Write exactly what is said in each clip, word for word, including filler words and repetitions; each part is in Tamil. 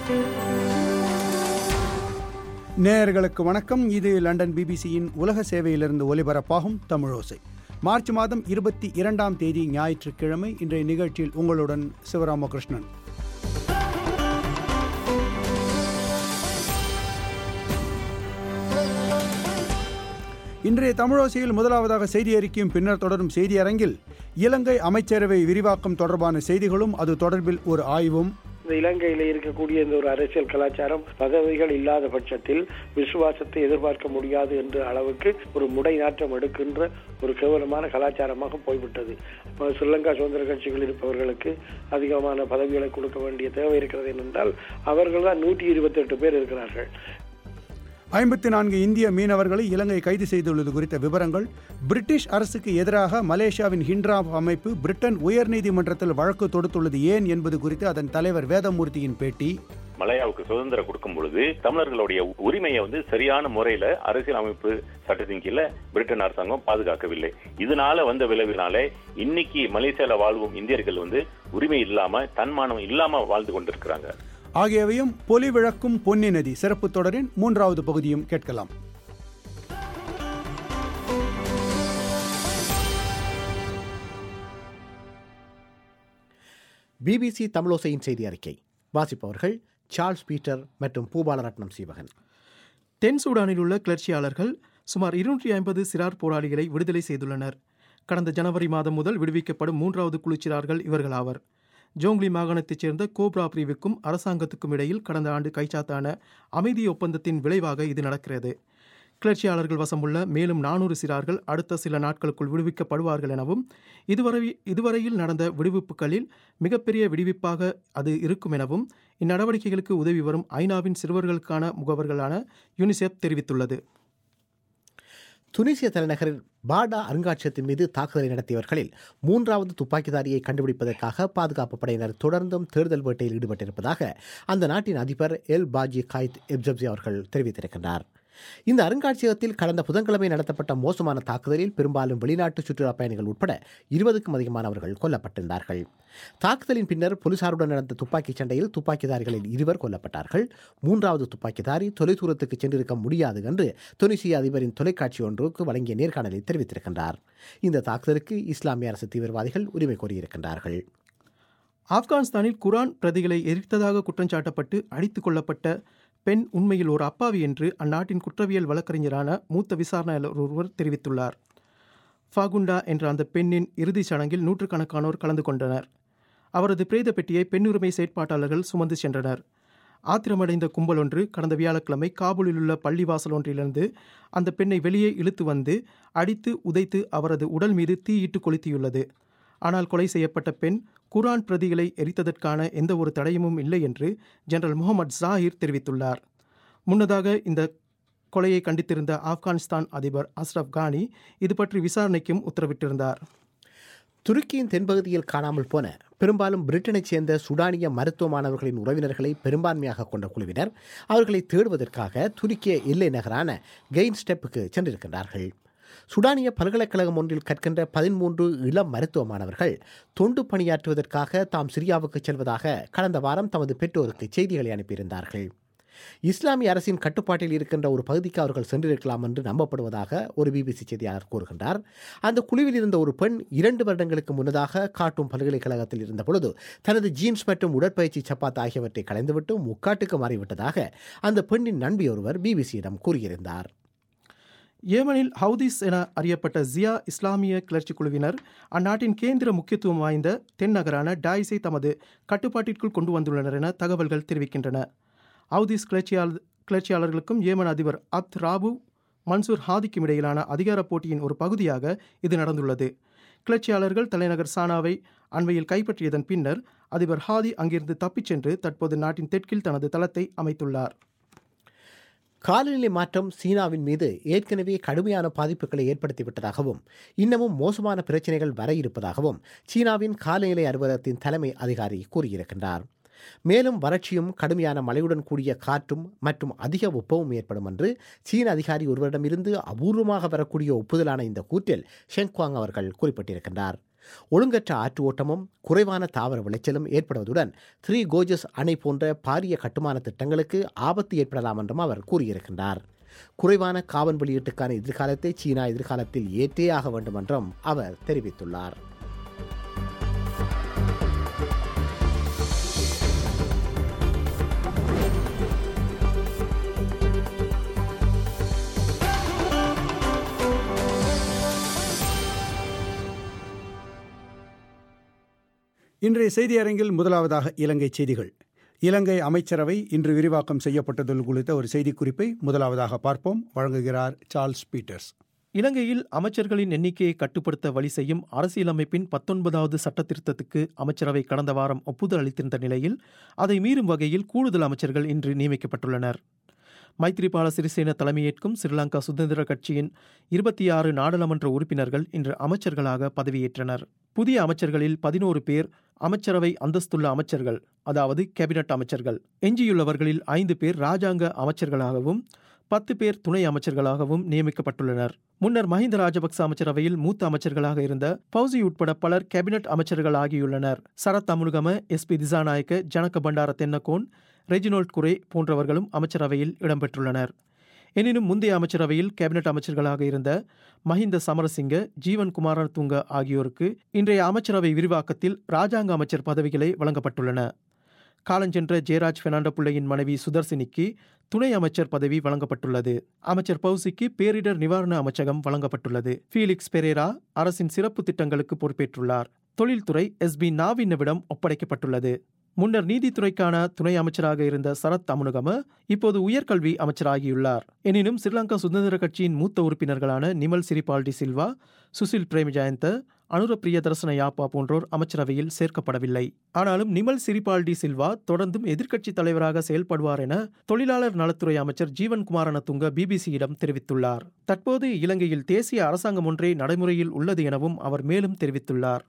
நேயர்களுக்கு வணக்கம். இது லண்டன் பிபிசியின் உலக சேவையிலிருந்து ஒலிபரப்பாகும் தமிழோசை. மார்ச் மாதம் இருபத்தி இரண்டாம் தேதி ஞாயிற்றுக்கிழமை. இன்றைய நிகழ்ச்சியில் உங்களுடன் சிவராமகிருஷ்ணன். இன்றைய தமிழோசையில் முதலாவதாக செய்தி அறிக்கையும் பின்னர் தொடரும் செய்தி அரங்கில் இலங்கை அமைச்சரவை விரிவாக்கம் தொடர்பான செய்திகளும் அது தொடர்பில் ஒரு ஆய்வும். இந்த இலங்கையில் இருக்கக்கூடிய இந்த ஒரு அரசியல் கலாச்சாரம் பதவிகள் இல்லாத பட்சத்தில் விசுவாசத்தை எதிர்பார்க்க முடியாது என்ற அளவுக்கு ஒரு முடை நாற்றம் எடுக்கின்ற ஒரு கேவலமான கலாச்சாரமாக போய்விட்டது. ஸ்ரீலங்கா சுதந்திர கட்சிகள் இருப்பவர்களுக்கு அதிகமான பதவிகளை கொடுக்க வேண்டிய தேவை இருக்கிறது என்றால் அவர்கள் தான் நூற்றி இருபத்தி எட்டு பேர் இருக்கிறார்கள். ஐம்பத்தி நான்கு இந்திய மீனவர்களை இலங்கை கைது செய்துள்ளது குறித்த விவரங்கள். பிரிட்டிஷ் அரசுக்கு எதிராக மலேசியாவின் ஹிண்ட்ராப் அமைப்பு பிரிட்டன் உயர்நீதிமன்றத்தில் வழக்கு தொடுத்துள்ளது ஏன் என்பது குறித்து அதன் தலைவர் வேதமூர்த்தியின் பேட்டி. மலையாவுக்கு சுதந்திரம் கொடுக்கும் பொழுது தமிழர்களுடைய உரிமையை வந்து சரியான முறையில அரசியல் அமைப்பு சட்டத்தின் கீழ பிரிட்டன் அரசாங்கம் பாதுகாக்கவில்லை. இதனால வந்த விளைவினாலே இன்னைக்கு மலேசியால வாழ்வும் இந்தியர்கள் வந்து உரிமை இல்லாம தன்மானம் இல்லாம வாழ்ந்து கொண்டிருக்கிறாங்க. ஆகியவையும் பொலி விளக்கும் பொன்னி நதி சிறப்பு தொடரின் மூன்றாவது பகுதியும் கேட்கலாம். பிபிசி தமிழோசையின் செய்தி அறிக்கை வாசிப்பவர்கள் சார்ல்ஸ் பீட்டர் மற்றும் பூபாலரட்னம் சீவகன். தென் சூடானில் உள்ள கிளர்ச்சியாளர்கள் சுமார் இருநூற்றி ஐம்பது சிறார் போராளிகளை விடுதலை செய்துள்ளனர். கடந்த ஜனவரி மாதம் முதல் விடுவிக்கப்படும் மூன்றாவது குழுச்சிறார்கள் இவர்கள் ஆவர். ஜோங்லி மாகாணத்தைச் சேர்ந்த கோப்ரா பிரிவுக்கும் அரசாங்கத்துக்கும் இடையில் கடந்த ஆண்டு கைச்சாத்தான அமைதி ஒப்பந்தத்தின் விளைவாக இது நடக்கிறது. கிளர்ச்சியாளர்கள் வசமுள்ள மேலும் நானூறு சிறார்கள் அடுத்த சில நாட்களுக்குள் விடுவிக்கப்படுவார்கள் எனவும் இதுவரை இதுவரையில் நடந்த விடுவிப்புகளில் மிகப்பெரிய விடுவிப்பாக அது இருக்கும் எனவும் இந்நடவடிக்கைகளுக்கு உதவி வரும் ஐநாவின் சிறுவர்களுக்கான முகவர்களான யூனிசெஃப் தெரிவித்துள்ளது. துனிசிய தலைநகரில் பாடா அருங்காட்சியகத்தின் மீது தாக்குதலை நடத்தியவர்களில் மூன்றாவது துப்பாக்கிதாரியை கண்டுபிடிப்பதற்காக பாதுகாப்பு படையினர் தொடர்ந்தும் தேடுதல் வேட்டையில் ஈடுபட்டிருப்பதாக அந்த நாட்டின் அதிபர் எல் பாஜி காயித் எப்ஜப்சி அவர்கள் தெரிவித்திருக்கின்றார். இந்த அருங்காட்சியகத்தில் கடந்த புதன்கிழமை நடத்தப்பட்ட மோசமான தாக்குதலில் பெரும்பாலும் வெளிநாட்டு சுற்றுலா பயணிகள் உட்பட இருபதுக்கும் அதிகமானவர்கள் கொல்லப்பட்டிருந்தார்கள். தாக்குதலின் பின்னர் போலீசாருடன் நடந்த துப்பாக்கிச் சண்டையில் துப்பாக்கிதாரிகளில் இருவர் கொல்லப்பட்டார்கள். மூன்றாவது துப்பாக்கிதாரி தொலைதூரத்துக்கு சென்றிருக்க முடியாது என்று துனிசிய அதிபரின் தொலைக்காட்சி ஒன்றுக்கு வழங்கிய நேர்காணலில் தெரிவித்திருக்கின்றார். இந்த தாக்குதலுக்கு இஸ்லாமிய அரசு தீவிரவாதிகள் உரிமை கோரியிருக்கின்றார்கள். ஆப்கானிஸ்தானில் குரான் பிரதிகளை எரித்ததாக குற்றஞ்சாட்டப்பட்டு அடித்துக் கொள்ளப்பட்ட பெண் உண்மையில் ஒரு அப்பாவி என்று அந்நாட்டின் குற்றவியல் வழக்கறிஞரான மூத்த விசாரணையாளர் ஒருவர் தெரிவித்துள்ளார். ஃபாகுண்டா என்ற அந்த பெண்ணின் இறுதிச் சடங்கில் நூற்றுக்கணக்கானோர் கலந்து கொண்டனர். அவரது பிரேத பெட்டியை பெண்ணுரிமை செயற்பாட்டாளர்கள் சுமந்து சென்றனர். ஆத்திரமடைந்த கும்பல் ஒன்று கடந்த வியாழக்கிழமை காபூலில் உள்ள பள்ளிவாசல் ஒன்றிலிருந்து அந்த பெண்ணை வெளியே இழுத்து வந்து அடித்து உதைத்து அவரது உடல் மீது தீயிட்டு கொளுத்தியுள்ளது. ஆனால் கொலை செய்யப்பட்ட பெண் குரான் பிரதிகளை எரித்ததற்கான எந்த ஒரு தடயமும் இல்லை என்று ஜெனரல் முகமது ஜாஹிர் தெரிவித்துள்ளார். முன்னதாக இந்த கொலையை கண்டித்திருந்த ஆப்கானிஸ்தான் அதிபர் அஸ்ரப் கானி இது பற்றி விசாரணைக்கும் உத்தரவிட்டிருந்தார். துருக்கியின் தென்பகுதியில் காணாமல் போன பெரும்பாலும் பிரிட்டனைச் சேர்ந்த சுடானிய மருத்துவ மாணவர்களின் உறவினர்களை பெரும்பான்மையாக கொண்ட குழுவினர் அவர்களை தேடுவதற்காக துருக்கிய எல்லை நகரான கெயின் ஸ்டெப்புக்கு சென்றிருக்கின்றார்கள். சுடானிய பல்கலைக்கழகம் ஒன்றில் கற்கின்ற பதிமூன்று இளம் மருத்துவ மாணவர்கள் தொண்டு பணியாற்றுவதற்காக தாம் சிரியாவுக்கு செல்வதாக கடந்த வாரம் தமது பெற்றோருக்கு செய்திகளை அனுப்பியிருந்தார்கள். இஸ்லாமிய அரசின் கட்டுப்பாட்டில் இருக்கின்ற ஒரு பகுதிக்கு அவர்கள் சென்றிருக்கலாம் என்று நம்பப்படுவதாக ஒரு பிபிசி செய்தியாளர் கூறுகின்றார். அந்த குழுவில் இருந்த ஒரு பெண் இரண்டு வருடங்களுக்கு முன்னதாக காட்டும் பல்கலைக்கழகத்தில் இருந்த பொழுது தனது ஜீன்ஸ் மற்றும் உடற்பயிற்சி சப்பாத் ஆகியவற்றை கலைந்துவிட்டு முக்காட்டுக்கு மாறிவிட்டதாக அந்த பெண்ணின் நண்பி ஒருவர் பிபிசியிடம் கூறியிருந்தார். ஏமனில் ஹவுதிஸ் என அறியப்பட்ட ஜியா இஸ்லாமிய கிளர்ச்சி குழுவினர் அந்நாட்டின் கேந்திர முக்கியத்துவம் வாய்ந்த தென் நகரான டாய்ஸை தமது கட்டுப்பாட்டிற்குள் கொண்டு வந்துள்ளனர் என தகவல்கள் தெரிவிக்கின்றன. ஹவுதிஸ் கிளர்ச்சியாளர் கிளர்ச்சியாளர்களுக்கும் ஏமன் அதிபர் அப்த் ராபு மன்சூர் ஹாதிக்கும் இடையிலான அதிகார போட்டியின் ஒரு பகுதியாக இது நடந்துள்ளது. கிளர்ச்சியாளர்கள் தலைநகர் சானாவை அண்மையில் கைப்பற்றியதன் பின்னர் அதிபர் ஹாதி அங்கிருந்து தப்பிச் சென்று தற்போது நாட்டின் தெற்கில் தனது தளத்தை அமைத்துள்ளார். காலநிலை மாற்றம் சீனாவின் மீது ஏற்கனவே கடுமையான பாதிப்புகளை ஏற்படுத்திவிட்டதாகவும் இன்னமும் மோசமான பிரச்சினைகள் வர இருப்பதாகவும் சீனாவின் காலநிலை அலுவலகத்தின் தலைமை அதிகாரி கூறியிருக்கின்றார். மேலும் வறட்சியும் கடுமையான மழையுடன் கூடிய காற்றும் மற்றும் அதிக வெப்பமும் ஏற்படும் என்று சீன அதிகாரி ஒருவரிடமிருந்து அபூர்வமாக வரக்கூடிய ஒப்புதலான இந்த கூற்றில் ஷெங் குவாங் அவர்கள் குறிப்பிட்டிருக்கின்றார். ஒழுங்கற்ற ஆற்று ஓட்டமும் குறைவான தாவர விளைச்சலும் ஏற்படுவதுடன் த்ரீ கோஜஸ் அணை போன்ற பாரிய கட்டுமான திட்டங்களுக்கு ஆபத்து ஏற்படலாம் என்றும் அவர் கூறியிருக்கின்றார். குறைவான கார்பன் வெளியீட்டுக்கான எதிர்காலத்தை சீனா எதிர்காலத்தில் ஏற்றே ஆக வேண்டும் என்றும் அவர் தெரிவித்துள்ளார். இன்றைய செய்தி அரங்கில் முதலாவதாக இலங்கை செய்திகள். இலங்கை அமைச்சரவை இன்று விரிவாக்கம் செய்யப்பட்டது குறித்த ஒரு செய்திக்குறிப்பை முதலாவதாக பார்ப்போம். வழங்குகிறார் சார்ல்ஸ் பீட்டர்ஸ். இலங்கையில் அமைச்சர்களின் எண்ணிக்கையை கட்டுப்படுத்த வழி செய்யும் அரசியலமைப்பின் பத்தொன்பதாவது சட்ட திருத்தத்துக்கு அமைச்சரவை கடந்த வாரம் ஒப்புதல் அளித்திருந்த நிலையில் அதை மீறும் வகையில் கூடுதல் அமைச்சர்கள் இன்று நியமிக்கப்பட்டுள்ளனர். மைத்ரிபால சிறிசேன தலைமையேற்கும் ஸ்ரீலங்கா சுதந்திர கட்சியின் இருபத்தி ஆறு நாடாளுமன்ற உறுப்பினர்கள் இன்று அமைச்சர்களாக பதவியேற்றனர். புதிய அமைச்சர்களில் பதினோரு பேர் அமைச்சரவை அந்தஸ்துள்ள அமைச்சர்கள், அதாவது கேபினட் அமைச்சர்கள். எஞ்சியுள்ளவர்களில் ஐந்து பேர் இராஜாங்க அமைச்சர்களாகவும் பத்து பேர் துணை அமைச்சர்களாகவும் நியமிக்கப்பட்டுள்ளனர். முன்னர் மஹிந்த ராஜபக்ச அமைச்சரவையில் மூத்த அமைச்சர்களாக இருந்த பௌசி உட்பட பலர் கேபினட் அமைச்சர்கள் ஆகியுள்ளனர். Sarath Amunugama, S B Dissanayake, Janaka Bandara Tennakoon, Reginald Cooray போன்றவர்களும் அமைச்சரவையில் இடம்பெற்றுள்ளனர். எனினும் முந்தைய அமைச்சரவையில் கேபினட் அமைச்சர்களாக இருந்த மஹிந்த சமரசிங்க, ஜீவன் குமாரதுங்க ஆகியோருக்கு இன்றைய அமைச்சரவை விரிவாக்கத்தில் இராஜாங்க அமைச்சர் பதவிகளை வழங்கப்பட்டுள்ளன. காலஞ்சென்ற ஜெயராஜ் பெர்னாண்டோ பிள்ளையின் மனைவி சுதர்சினிக்கு துணை அமைச்சர் பதவி வழங்கப்பட்டுள்ளது. அமைச்சர் பௌசிக்கு பேரிடர் நிவாரண அமைச்சகம் வழங்கப்பட்டுள்ளது. ஃபீலிக்ஸ் பெரேரா அரசின் சிறப்பு திட்டங்களுக்கு பொறுப்பேற்றுள்ளார். தொழில்துறை எஸ் பி நாவினவிடம் ஒப்படைக்கப்பட்டுள்ளது. முன்னர் நீதித்துறைக்கான துணை அமைச்சராக இருந்த சரத் அமுனுகம இப்போது உயர்கல்வி அமைச்சராகியுள்ளார். எனினும் ஸ்ரீலங்கா சுதந்திர கட்சியின் மூத்த உறுப்பினர்களான நிமல் சிறிபால்டி சில்வா, சுசில் பிரேமஜயந்த, அனுர பிரியதர்சன யாப்பா போன்றோர் அமைச்சரவையில் சேர்க்கப்படவில்லை. ஆனாலும் நிமல் சிறிபால்டி சில்வா தொடர்ந்தும் எதிர்க்கட்சித் தலைவராக செயல்படுவார் என தொழிலாளர் நலத்துறை அமைச்சர் ஜீவன் குமாரதுங்க பிபிசியிடம் தெரிவித்துள்ளார். தற்போது இலங்கையில் தேசிய அரசாங்கம் ஒன்றே நடைமுறையில் உள்ளது எனவும் அவர் மேலும் தெரிவித்துள்ளார்.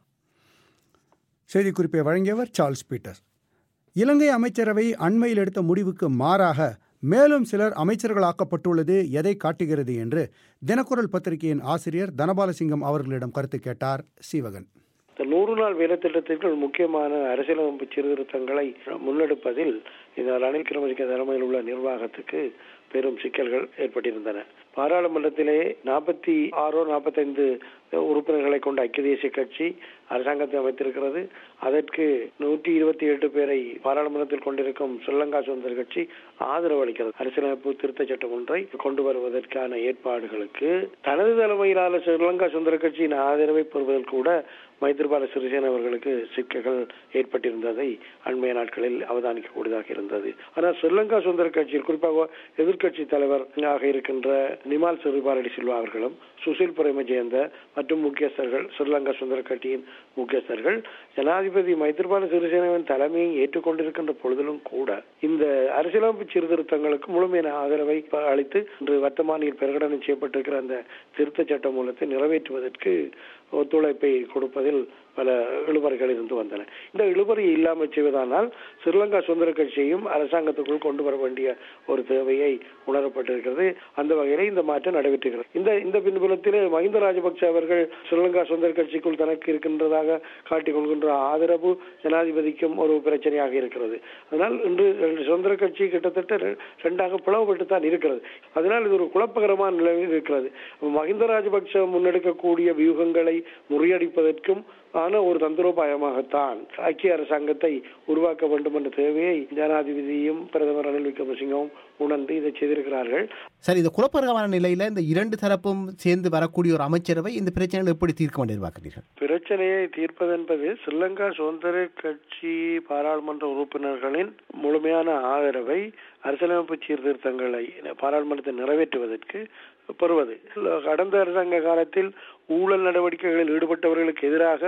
செய்திக்குறிப்பை வழங்கியவர் சார்ல்ஸ் பீட்டர்ஸ். இலங்கை அமைச்சரவை அண்மையில் எடுத்த முடிவுக்கு மாறாக மேலும் சிலர் அமைச்சர்களாக்கப்பட்டுள்ளது எதை காட்டுகிறது என்று தினக்குரல் பத்திரிகையின் ஆசிரியர் தனபாலசிங்கம் அவர்களிடம் கருத்து கேட்டார் சீவகன். நூறு நாள் வேலை திட்டத்திற்கு முக்கியமான அரசியலமைப்பு சீர்திருத்தங்களை முன்னெடுப்பதில் இந்த ரணில் விக்ரமசிங்க தலைமையில் உள்ள நிர்வாகத்துக்கு பெரும் சிக்கல்கள் ஏற்பட்டிருந்தன. பாராளுமன்றத்திலே நாற்பத்தி ஆறோ நாற்பத்தைந்து உறுப்பினர்களை கொண்ட ஐக்கிய தேசிய கட்சி அரசாங்கத்தை அமைத்திருக்கிறது. அதற்கு நூற்றி இருபத்தி எட்டு பேரை பாராளுமன்றத்தில் கொண்டிருக்கும் ஸ்ரீலங்கா சுதந்திர கட்சி ஆதரவு அளிக்கிறது. அரசியலமைப்பு திருத்த சட்டம் ஒன்றை கொண்டு வருவதற்கான ஏற்பாடுகளுக்கு தனது தலைமையிலான ஸ்ரீலங்கா சுதந்திர கட்சியின் ஆதரவை பெறுவதில் கூட மைத்ரிபால சிறிசேன அவர்களுக்கு சிக்கல்கள் ஏற்பட்டிருந்ததை அண்மைய நாட்களில் அவதானிக்கக்கூடியதாக இருந்தது. ஆனால் ஸ்ரீலங்கா சுதந்திர கட்சியில் குறிப்பாக எதிர்க்கட்சி தலைவராக இருக்கின்ற நிமால் சிறிபாலடி சில்வா அவர்களும் சுசில் பிரேமஜயந்த மற்றும் முக்கியஸ்தர்கள் ஸ்ரீலங்கா சுதந்திர கட்சியின் முக்கியஸ்தர்கள் ஜனாதிபதி மைத்ரிபால சிறிசேனவின் தலைமையை ஏற்றுக்கொண்டிருக்கின்ற பொழுதிலும் கூட இந்த அரசியலமைப்பு சீர்திருத்தங்களுக்கு முழுமையான ஆதரவை அளித்து இன்று வர்த்தமானியில் பிரகடனம் செய்யப்பட்டிருக்கிற அந்த திருத்த சட்ட மூலத்தை நிறைவேற்றுவதற்கு ஒத்துழைப்பை கொடுப்பதில் பல இழுபறிகள் இருந்து வந்தன. இந்த இழுபறியை இல்லாமல் செய்வதானால் ஸ்ரீலங்கா சுதந்திர கட்சியையும் அரசாங்கத்துக்குள் கொண்டு வர வேண்டிய ஒரு தேவையை உணரப்பட்டிருக்கிறது. அந்த வகையிலே இந்த மாற்றம் நடைபெற்றுகிறது. இந்த இந்த பின்புலத்திலே மஹிந்த ராஜபக்ச அவர்கள் ஸ்ரீலங்கா சுதந்திர கட்சிக்குள் தனக்கு இருக்கின்றதாக காட்டிக் கொள்கின்ற ஆதரவு ஜனாதிபதிக்கும் ஒரு பிரச்சனையாக இருக்கிறது. அதனால் இன்று சுதந்திர கட்சி கிட்டத்தட்ட இரண்டாக பிளவுபட்டு தான் இருக்கிறது. அதனால் இது ஒரு குழப்பகரமான நிலையில் இருக்கிறது. மஹிந்த ராஜபக்ச முன்னெடுக்கக்கூடிய வியூகங்களை முறியடிப்பதற்கும் ஆன ஒரு தந்திரோபாயமாகத்தான் ஐக்கிய அரசாங்கத்தை உருவாக்க வேண்டும் என்ற தேவையை ஜனாதிபதியும் பிரதமர் ரணில் விக்ரமசிங்கவும் உணர்ந்து இதை செய்திருக்கிறார்கள். சரி, இந்த குழப்பகரமான நிலையில இந்த இரண்டு தரப்பும் சேர்ந்து வரக்கூடிய ஒரு அமைச்சரவை இந்த பிரச்சனைகளை எப்படி தீர்க்க வேண்டியிருக்கிறீர்கள்? பிரச்சனையை தீர்ப்பது என்பது ஸ்ரீலங்கா சுதந்திர கட்சி பாராளுமன்ற உறுப்பினர்களின் முழுமையான ஆதரவை அரசியலமைப்பு சீர்திருத்தங்களை பாராளுமன்றத்தை நிறைவேற்றுவதற்கு பெறுவது. கடந்த அரசாங்க காலத்தில் ஊழல் நடவடிக்கைகளில் ஈடுபட்டவர்களுக்கு எதிராக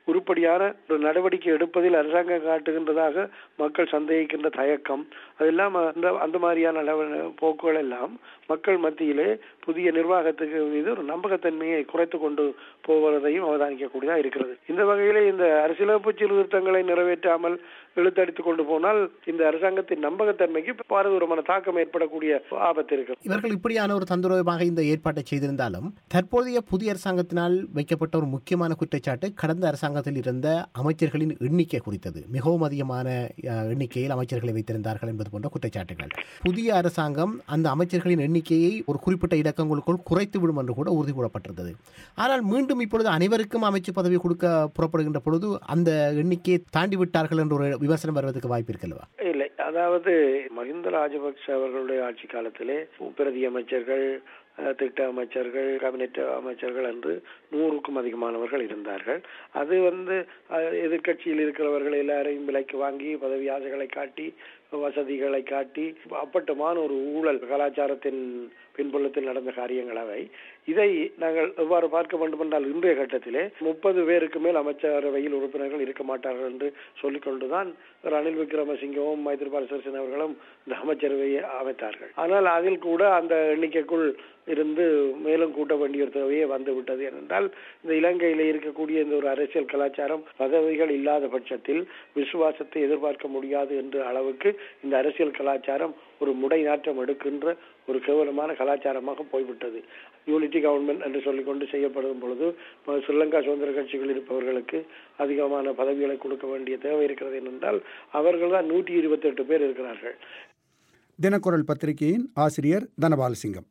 உருப்படியான ஒரு நடவடிக்கை எடுப்பதில் அரசாங்கம் காட்டுகின்றதாக மக்கள் சந்தேகிக்கின்ற தயக்கம், அதெல்லாம் அந்த அந்த மாதிரியான போக்குகள் எல்லாம் மக்கள் மத்தியிலே புதிய நிர்வாகத்துக்கு மீது ஒரு நம்பகத்தன்மையை குறைத்து கொண்டு போவதையும் அவதானிக்கக்கூடியதாக இருக்கிறது. இந்த வகையிலே இந்த அரசியலமைப்பு சீர்திருத்தங்களை நிறைவேற்றாமல் இழுத்தடித்துக் கொண்டு போனால் இந்த அரசாங்கத்தின் நம்பகத்தன்மைக்கு பாரதூரமான தாக்கம் ஏற்படக்கூடிய ஆபத்து இருக்கிறது. இவர்கள் இப்படியான ஒரு தந்திரோகமாக இந்த ஏற்பாட்டை செய்திருந்தாலும் தற்போதைய புதிய அரசாங்கத்தினால் வைக்கப்பட்ட ஒரு முக்கியமான குற்றச்சாட்டு கடந்த அரசாங்கத்தில் இருந்த அமைச்சர்களின் எண்ணிக்கை குறித்தது. மிகவும் அதிகமான எண்ணிக்கையில் அமைச்சர்களை வைத்திருந்தார்கள் என்பது போன்ற குற்றச்சாட்டுகள். புதிய அரசாங்கம் அந்த அமைச்சர்களின் எண்ணிக்கையை ஒரு குறிப்பிட்ட இலக்கங்களுக்குள் குறைத்து விடும் என்று கூட உறுதி கூறப்பட்டிருந்தது. ஆனால் மீண்டும் இப்பொழுது அனைவருக்கும் அமைச்சு பதவி கொடுக்க புறப்படுகின்ற பொழுது அந்த எண்ணிக்கையை தாண்டி விட்டார்கள் என்ற ஒரு விமர்சனம் வருவதற்கு வாய்ப்பு இருக்கல்லவா? இல்லை, அதாவது மஹிந்த ராஜபக்ஷ அவர்களுடைய ஆட்சி காலத்திலே பிரதி அமைச்சர்கள், திட்ட அமைச்சர்கள், கேபினெட் அமைச்சர்கள் என்று நூறுக்கும் அதிகமானவர்கள் இருந்தார்கள். அது வந்து எதிர்கட்சியில் இருக்கிறவர்கள் எல்லாரையும் விலைக்கு வாங்கி பதவி ஆசைகளை காட்டி வசதிகளை காட்டி அப்பட்டமான ஒரு ஊழல் கலாச்சாரத்தின் பின்புலத்தில் நடந்த காரியங்கள் அவை. இதை நாங்கள் எவ்வாறு பார்க்க வேண்டும் என்றால் இன்றைய கட்டத்திலே முப்பது பேருக்கு மேல் அமைச்சரவையில் உறுப்பினர்கள் இருக்க மாட்டார்கள் என்று சொல்லிக்கொண்டுதான் ரணில் விக்ரமசிங்கவும் மைத்ரிபால சிறிசேன அவர்களும் இந்த அமைச்சரவையை அமைத்தார்கள். ஆனால் அதில் கூட அந்த எண்ணிக்கைக்குள் இருந்து மேலும் கூட்ட வேண்டிய ஒரு தேவையே வந்துவிட்டது. ஏனென்றால் இந்த இலங்கையில இருக்கக்கூடிய இந்த ஒரு அரசியல் கலாச்சாரம் பதவிகள் இல்லாத பட்சத்தில் விசுவாசத்தை எதிர்பார்க்க முடியாது என்ற அளவுக்கு இந்த அரசியல் கலாச்சாரம் ஒரு முடை நாற்றம் எடுக்கின்ற ஒரு கேவலமான கலாச்சாரமாக போய்விட்டது. யூனிட்டி கவர்மெண்ட் என்று சொல்லிக்கொண்டு செய்யப்படும் பொழுது ஸ்ரீலங்கா சுதந்திர கட்சிகள் இருப்பவர்களுக்கு அதிகமான பதவிகளை கொடுக்க வேண்டிய தேவை இருக்கிறது என்றால் அவர்கள் தான் நூற்றி இருபத்தி எட்டு பேர் இருக்கிறார்கள். தினக்குரல் பத்திரிகையின் ஆசிரியர் தனபாலசிங்கம்.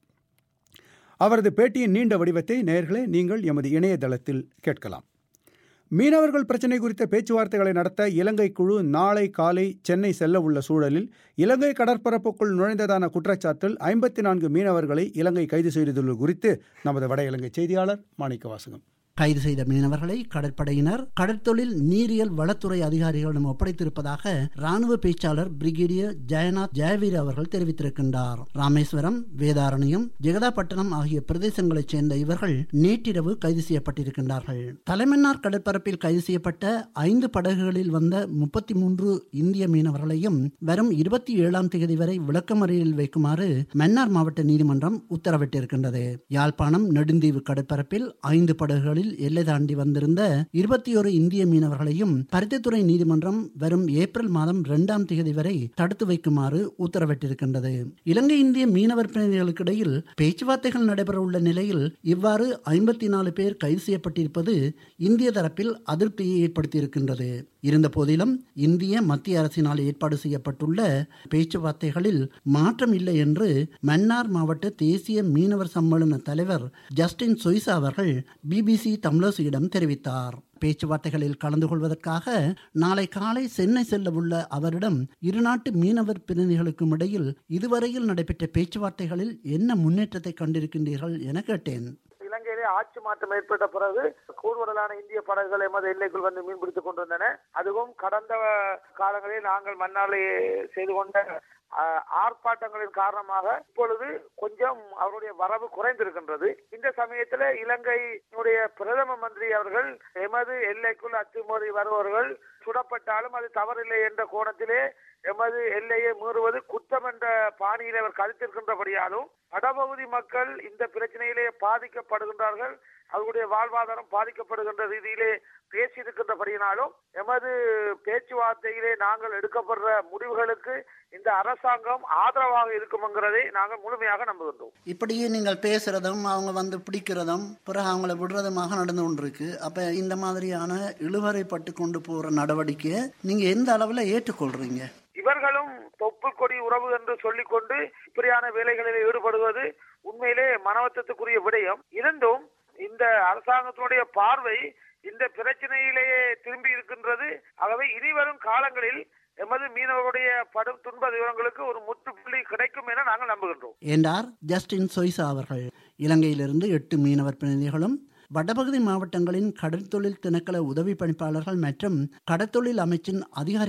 அவரது பேட்டியின் நீண்ட வடிவத்தை நேயர்களே நீங்கள் எமது இணையதளத்தில் கேட்கலாம். மீனவர்கள் பிரச்சினை குறித்த பேச்சுவார்த்தைகளை நடத்த இலங்கை குழு நாளை காலை சென்னை செல்ல உள்ள சூழலில் இலங்கை கடற்பரப்புக்குள் நுழைந்ததான குற்றச்சாட்டில் ஐம்பத்தி நான்கு மீனவர்களை இலங்கை கைது செய்துள்ளது குறித்து நமது வட இலங்கை செய்தியாளர் மாணிக்கவாசகம். கைது செய்த மீனவர்களை கடற்படையினர் கடற்தொழில் நீரியல் வளத்துறை அதிகாரிகளிடம் ஒப்படைத்திருப்பதாக ராணுவ பேச்சாளர் பிரிகேடியர் ஜெயநாத் ஜெயவீர அவர்கள் தெரிவித்திருக்கின்றார். ராமேஸ்வரம், வேதாரண்யம், ஜெகதாப்பட்டினம் ஆகிய பிரதேசங்களைச் சேர்ந்த இவர்கள் நேற்றிரவு கைது செய்யப்பட்டிருக்கின்றார்கள். தலைமன்னார் கடற்பரப்பில் கைது செய்யப்பட்ட ஐந்து படகுகளில் வந்த முப்பத்தி மூன்று இந்திய மீனவர்களையும் வரும் இருபத்தி ஏழாம் தேதி வரை விளக்கமறியலில் வைக்குமாறு மன்னார் மாவட்ட நீதிமன்றம் உத்தரவிட்டிருக்கின்றது. யாழ்ப்பாணம் நெடுந்தீவு கடற்பரப்பில் ஐந்து படகுகளில் எல்லை தாண்டி வந்திருந்த இருபத்தி ஒரு இந்திய மீனவர்களையும் பருத்தித்துறை நீதிமன்றம் வரும் ஏப்ரல் மாதம் இரண்டாம் தேதி வரை தடுத்து வைக்குமாறு உத்தரவிட்டிருக்கின்றது. இலங்கை இந்திய மீனவர் பிரதிநிதிகளுக்கு இடையில் பேச்சுவார்த்தைகள் நடைபெற உள்ள நிலையில் இவ்வாறு ஐம்பத்தி நாலு பேர் கைது செய்யப்பட்டிருப்பது இந்திய தரப்பில் அதிருப்தியை ஏற்படுத்தியிருக்கின்றது. இருந்த போதிலும் இந்திய மத்திய அரசினால் ஏற்பாடு செய்யப்பட்டுள்ள பேச்சுவார்த்தைகளில் மாற்றம் இல்லை என்று மன்னார் மாவட்ட தேசிய மீனவர் சம்மேளன தலைவர் ஜஸ்டின் சொய்சா அவர்கள் பிபிசி தமிழசியிடம் தெரிவித்தார். பேச்சுவார்த்தைகளில் கலந்து கொள்வதற்காக நாளை காலை சென்னை செல்ல உள்ள அவரிடம் இருநாட்டு மீனவர் பிரதிநிதிகளுக்கும் இடையில் இதுவரையில் நடைபெற்ற பேச்சுவார்த்தைகளில் என்ன முன்னேற்றத்தை கண்டிருக்கின்றீர்கள் என கேட்டேன். இலங்கையிலே ஆட்சி மாற்றம் ஏற்பட்ட பிறகு கூடுதலான இந்திய படகுகள் எமது எல்லைக்குள் வந்து மீன்பிடித்துக் கொண்டிருந்தன. அதுவும் கடந்த காலங்களில் நாங்கள் மன்னாலே செய்து கொண்ட ஆர்ப்பாட்டங்களின் காரணமாக இப்பொழுது கொஞ்சம் அவருடைய வரவு குறைந்திருக்கின்றது. இந்த சமயத்தில் இலங்கையினுடைய பிரதம மந்திரி அவர்கள் எமது எல்லைக்குள் அத்துமீறி வருபவர்கள் சுடப்பட்டாலும் அது தவறில்லை என்ற கோணத்திலே எமது எல்லையை மீறுவது குற்றம் என்ற பாணியில் அவர் கருத்திருக்கின்றபடியாலும் வடபகுதி மக்கள் இந்த பிரச்சனையிலே பாதிக்கப்படுகின்றார்கள், அவருடைய வாழ்வாதாரம் பாதிக்கப்படுகின்ற ரீதியிலே பேசியிருக்கின்றபடியினாலும் எமது பேச்சுவார்த்தையிலே நாங்கள் எடுக்கப்படுற முடிவுகளுக்கு இந்த அரசாங்கம் ஆதரவாக இருக்கும்ங்கிறதை நாங்கள் முழுமையாக நம்புகின்றோம். இப்படியே நீங்கள் பேசுறதும் அவங்க வந்து பிடிக்கிறதும் பிறகு அவங்கள விடுறதுமாக நடந்து கொண்டிருக்கு. அப்ப இந்த மாதிரியான இழுவறைப்பட்டு கொண்டு போற நடவடிக்கையை நீங்க எந்த அளவுல ஏற்றுக்கொள்றீங்க? இவர்களும் தொப்புள் கொடி உறவு என்று சொல்லிக் கொண்டு இப்படியான வேலைகளில் ஈடுபடுவது உண்மையிலே மனவத்தத்துக்குரிய விடயம். இருந்தும் இந்த அரசாங்கத்தினுடைய பார்வை இந்த பிரச்சனையிலேயே திரும்பி இருக்கின்றது. ஆகவே இனிவரும் காலங்களில் எமது மீனவருடைய படும் துன்ப விவரங்களுக்கு ஒரு முற்றுப்புள்ளி கிடைக்கும் என நாங்கள் நம்புகின்றோம் என்றார் ஜஸ்டின் சொய்சா அவர்கள். இலங்கையிலிருந்து எட்டு மீனவர் பிரதிநிதிகளும் வடபகுதி மாவட்டங்களின் கடற்தொழில் திணைக்கள உதவி பணிப்பாளர்கள் மற்றும் கடற்தொழில் அமைச்சின்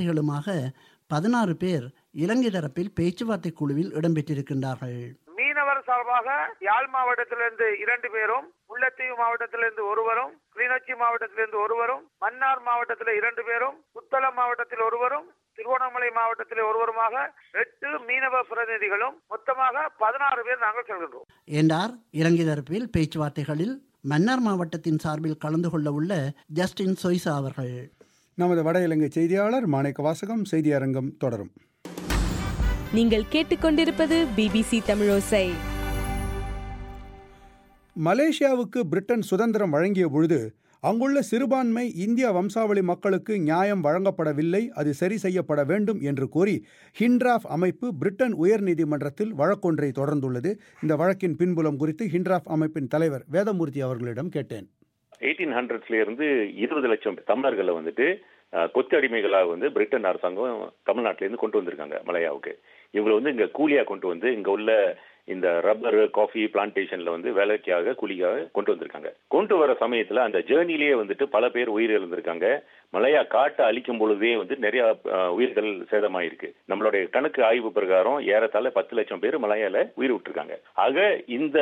அதிகாரிகளுமாக பதினாறு பேர் இலங்கை தரப்பில் பேச்சுவார்த்தை குழுவில் இடம்பெற்றிருக்கின்றார்கள். மீனவர் தமிழர் சார்பாக யாழ் மாவட்டத்திலிருந்து இரண்டு பேரும், முல்லைத்தீவு மாவட்டத்திலிருந்து ஒருவரும், கிளிநொச்சி மாவட்டத்திலிருந்து ஒருவரும், மன்னார் மாவட்டத்தில் இரண்டு பேரும், புத்தளம் மாவட்டத்தில் ஒருவரும், திருவண்ணாமலை மாவட்டத்தில் ஒருவருமாக எட்டு மீனவ பிரதிநிதிகளும் மொத்தமாக பதினாறு பேர் நாங்கள் செல்கின்றோம் என்றார். இலங்கை தரப்பில் பேச்சுவார்த்தைகளில் மன்னார் மாவட்டத்தின் சார்பில் கலந்து கொள்ள உள்ள ஜஸ்டின் சொய்சா அவர்கள். நமது வட இலங்கை செய்தியாளர் மாணிக்க வாசகம். செய்தி அரங்கம் தொடரும். நீங்கள் கேட்டுக்கொண்டிருப்பது பிபிசி தமிழோசை. மலேசியாவுக்கு பிரிட்டன் சுதந்திரம் வழங்கிய பொழுது அங்குள்ள சிறுபான்மை இந்திய வம்சாவளி மக்களுக்கு நியாயம் வழங்கப்படவில்லை, அது சரி செய்யப்பட வேண்டும் என்று கோரி ஹிண்ட்ராஃப் அமைப்பு பிரிட்டன் உயர்நீதிமன்றத்தில் வழக்கொன்றை தொடர்ந்துள்ளது. இந்த வழக்கின் பின்புலம் குறித்து ஹிண்ட்ராஃப் அமைப்பின் தலைவர் வேதமூர்த்தி அவர்களிடம் கேட்டேன். எயிட்டீன் ஹண்ட்ரட்ஸ்ல இருந்து இருபது லட்சம் தமிழர்களை வந்துட்டு கொத்து அடிமைகளாக வந்து பிரிட்டன் அரசாங்கம் தமிழ்நாட்டிலேருந்து கொண்டு வந்திருக்காங்க மலையாவுக்கு. இவங்களை வந்து இங்க கூலியா கொண்டு வந்து இங்க உள்ள இந்த ரப்பர் காஃபி பிளான்டேஷன்ல வந்து வேலைக்காக கூலியாக கொண்டு வந்திருக்காங்க. கொண்டு வர சமயத்துல அந்த ஜேர்னிலேயே வந்துட்டு பல பேர் உயிரிழந்திருக்காங்க. மலையா காட்டை அழிக்கும் பொழுதே வந்து நிறைய உயிர்கள் சேதமாயிருக்கு. நம்மளுடைய கணக்கு ஆய்வு பிரகாரம் ஏறத்தாழ பத்து லட்சம் பேர் மலையால உயிர் விட்டுருக்காங்க. ஆக இந்த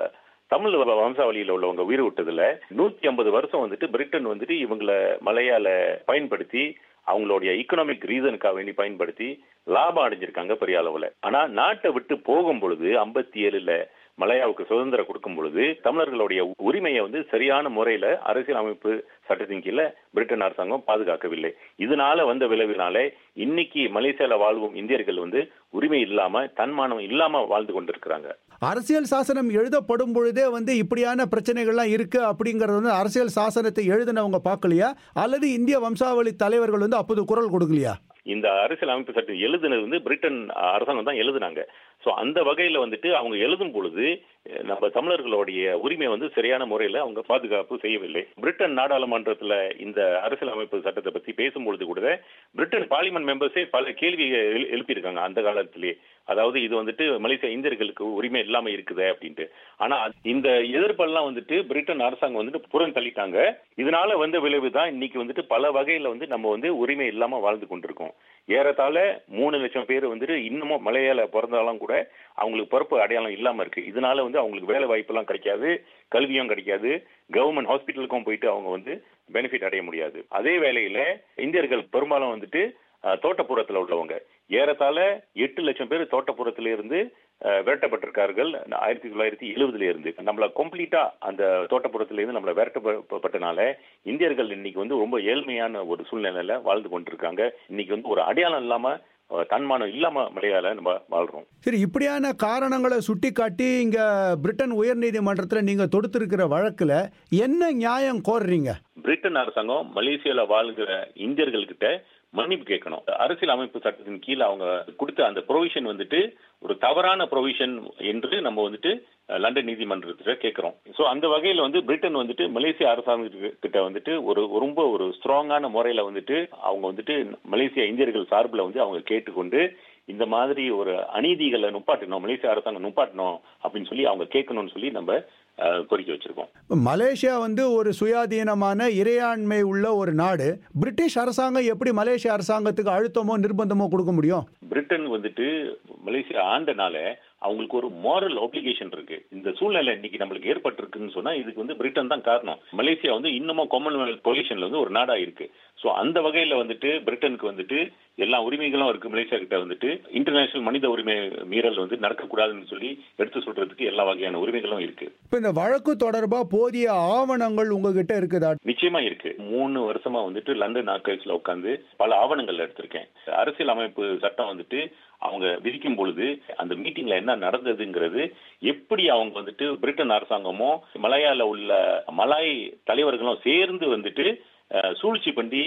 தமிழ் வம்சாவளியில உள்ளவங்க உயிர் விட்டதுல நூத்தி ஐம்பது வருஷம் வந்துட்டு பிரிட்டன் வந்துட்டு இவங்களை மலையால பயன்படுத்தி அவங்களுடைய இக்கனாமிக் ரீசனுக்காக வேண்டி பயன்படுத்தி லாபம் அடைஞ்சிருக்காங்க பெரிய அளவுல. ஆனா நாட்டை விட்டு போகும் பொழுது ஐம்பத்தி ஏழுல மலையாவுக்கு சுதந்திரம் கொடுக்கும் பொழுது தமிழர்களுடைய உரிமையை வந்து சரியான முறையில அரசியல் அமைப்பு சட்டத்தின் கீழே பிரிட்டன் அரசாங்கம் பாதுகாக்கவில்லை. இதனால வந்த விளைவினாலே இன்னைக்கு மலேசியால வாழ்வும் இந்தியர்கள் வந்து உரிமை இல்லாம தன்மானம் இல்லாம வாழ்ந்து கொண்டிருக்கிறாங்க. அரசியல் சாசனம் எழுதப்படும் பொழுதே வந்து இப்படியான பிரச்சனைகள்லாம் இருக்கு அப்படிங்கறது வந்து அரசியல் சாசனத்தை எழுதினவங்க பார்க்கலையா, அல்லது இந்திய வம்சாவளி தலைவர்கள் வந்து அப்போது குரல் கொடுக்கலையா? இந்த அரசியல் அமைப்பு சட்டம் எழுதுனது வந்து பிரிட்டன் அரசாங்கம் தான் எழுதுனாங்க. சோ அந்த வகையில வந்துட்டு அவங்க எழுதும் பொழுது நம்ம தமிழர்களுடைய உரிமை வந்து சரியான முறையில அவங்க பாதுகாப்பு செய்யவில்லை. பிரிட்டன் நாடாளுமன்றத்துல இந்த அரசியல் அமைப்பு சட்டத்தை பத்தி பேசும்பொழுது கூட பிரிட்டன் பார்லிமெண்ட் மெம்பர்ஸே பல கேள்வி எழுப்பியிருக்காங்க அந்த காலத்திலேயே. அதாவது இது வந்துட்டு மலேசியா இந்தியர்களுக்கு உரிமை இல்லாம இருக்குது அப்படின்ட்டு. ஆனா இந்த எதிர்ப்பெல்லாம் வந்துட்டு பிரிட்டன் அரசாங்கம் வந்துட்டு புறம் தள்ளிட்டாங்க. இதனால வந்த விளைவு தான் இன்னைக்கு வந்துட்டு பல வகையில வந்து நம்ம வந்து உரிமை இல்லாம வாழ்ந்து கொண்டிருக்கோம். ஏறத்தாழ மூணு லட்சம் பேர் வந்துட்டு இன்னமும் மலையாள பிறந்தாலும் கூட அவங்களுக்கு பிறப்பு அடையாளம் இல்லாம இருக்கு. இதனால வந்து அவங்களுக்கு வேலை வாய்ப்பு எல்லாம் கிடைக்காது, கல்வியும் கிடைக்காது, கவர்மெண்ட் ஹாஸ்பிட்டலுக்கும் போயிட்டு அவங்க வந்து பெனிஃபிட் அடைய முடியாது. அதே வேளையில இந்தியர்கள் பெரும்பாலும் வந்துட்டு தோட்டப்புறத்துல உள்ளவங்க ஏறத்தாழ எட்டு லட்சம் பேர் தோட்டப்புறத்தில இருந்து விரட்டப்பட்டிருக்கார்கள். ஆயிரத்தி தொள்ளாயிரத்தி எழுபதுல இருந்து நம்மள கம்ப்ளீட்டா அந்த தோட்டப்புறத்தில இருந்து நம்மள விரட்டப்பட்டனால இந்தியர்கள் இன்னைக்கு வந்து ரொம்ப ஏழ்மையான ஒரு சூழ்நிலையில வாழ்ந்து கொண்டிருக்காங்க. இன்னைக்கு வந்து ஒரு அடையாளம் இல்லாம தன்மானம் இல்லாம மலையால நம்ம வாழ்றோம். சரி, இப்படியான காரணங்களை சுட்டி காட்டி இங்க பிரிட்டன் உயர்நீதிமன்றத்தில் நீங்க தொடுத்திருக்கிற வழக்குல என்ன நியாயம் கோர்றீங்க? பிரிட்டன் அரசாங்கம் மலேசியால வாழ்கிற இந்தியர்கள் கிட்ட மன்னிப்பு கேட்கணும். அரசியல் அமைப்பு சட்டத்தின் கீழே அவங்க கொடுத்த அந்த ப்ரொவிஷன் வந்துட்டு ஒரு தவறான ப்ரொவிஷன் என்று நம்ம வந்துட்டு லண்டன் நீதிமன்றத்துல கேட்கிறோம். சோ அந்த வகையில வந்து பிரிட்டன் வந்துட்டு மலேசியா அரசாங்கத்திட்ட வந்துட்டு ஒரு ரொம்ப ஒரு ஸ்ட்ராங்கான முறையில வந்துட்டு அவங்க வந்துட்டு மலேசியா இந்தியர்கள் சார்பில் வந்து அவங்க கேட்டுக்கொண்டு இந்த மாதிரி ஒரு அநீதிகளை நுப்பாட்டணும், மலேசியா அரசாங்கம் நுப்பாட்டணும் அப்படின்னு சொல்லி அவங்க கேட்கணும்னு சொல்லி நம்ம கோரிக்கை வச்சிருக்கோம். மலேசியா வந்து ஒரு சுயாதீனமான இறையாண்மை உள்ள ஒரு நாடு. பிரிட்டிஷ் அரசாங்கம் எப்படி மலேசியா அரசாங்கத்துக்கு அழுத்தமோ நிர்பந்தமோ கொடுக்க முடியும்? பிரிட்டன் வந்துட்டு மலேசியா ஆண்டனால அவங்களுக்கு ஒரு மாரல் ஆப்ளிகேஷன் இருக்கு. இந்த சூழ்நிலை இன்னைக்கு நம்மளுக்கு ஏற்பட்டிருக்குன்னு சொன்னா இதுக்கு வந்து பிரிட்டன் தான் காரணம். மலேசியா வந்து இன்னமும் காமன்வெல்த் கொலிஷன்ல வந்து ஒரு நாடா இருக்கு. சோ அந்த வகையில வந்துட்டு பிரிட்டனுக்கு வந்துட்டு எல்லா உரிமைகளும் இருக்கு. மலேசியா கிட்ட வந்துட்டு இன்டர்நேஷனல் மனித உரிமை மீறல் வந்து நடக்கக்கூடாதுன்னு சொல்லி எடுத்து சொல்றதுக்கு எல்லா வகையான உரிமைகளும் இருக்கு. இப்ப இந்த வழக்கு தொடர்பா போதிய ஆவணங்கள் உங்ககிட்ட இருக்குதா? நிச்சயமா இருக்கு. மூணு வருஷமா வந்துட்டு லண்டன் ஆர்கைவ்ஸ்ல உட்கார்ந்து பல ஆவணங்கள் எடுத்திருக்கேன். அரசியல் அமைப்பு சட்டம் வந்துட்டு அவங்க விதிக்கும் பொழுது அந்த மீட்டிங்ல என்ன நடந்ததுங்கிறது, எப்படி அவங்க வந்துட்டு பிரிட்டன் அரசாங்கமும் மலையால உள்ள மலாய் தலைவர்களும் சேர்ந்து வந்துட்டு சூழ்ச்சி பண்ணி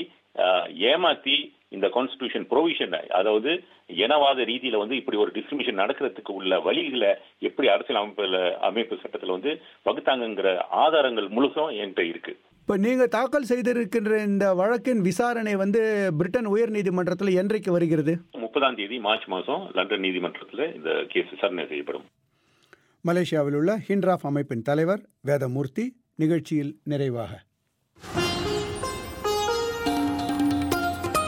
ஏமாத்தி இந்த கான்ஸ்டிடியூஷன் ப்ரொவிஷன், அதாவது இனவாத ரீதியில வந்து இப்படி ஒரு டிஸ்கிரிமினேஷன் நடக்கிறதுக்கு உள்ள வழிகளை எப்படி அரசியல் அமைப்புல அமைப்பு சட்டத்துல வந்து வகுத்தாங்கிற ஆதாரங்கள் முழுசும் என்கிட்ட இருக்கு. இப்போ நீங்கள் தாக்கல் செய்திருக்கின்ற இந்த வழக்கின் விசாரணை வந்து பிரிட்டன் உயர் நீதிமன்றத்தில் என்றைக்கு வருகிறது? முப்பதாம் தேதி மார்ச் மாதம் லண்டன் நீதிமன்றத்தில் இந்த கேஸ் விசாரணை செய்யப்படும். மலேசியாவில் உள்ள ஹிண்ட்ராஃப் அமைப்பின் தலைவர் வேதமூர்த்தி. நிகழ்ச்சியில் நிறைவாக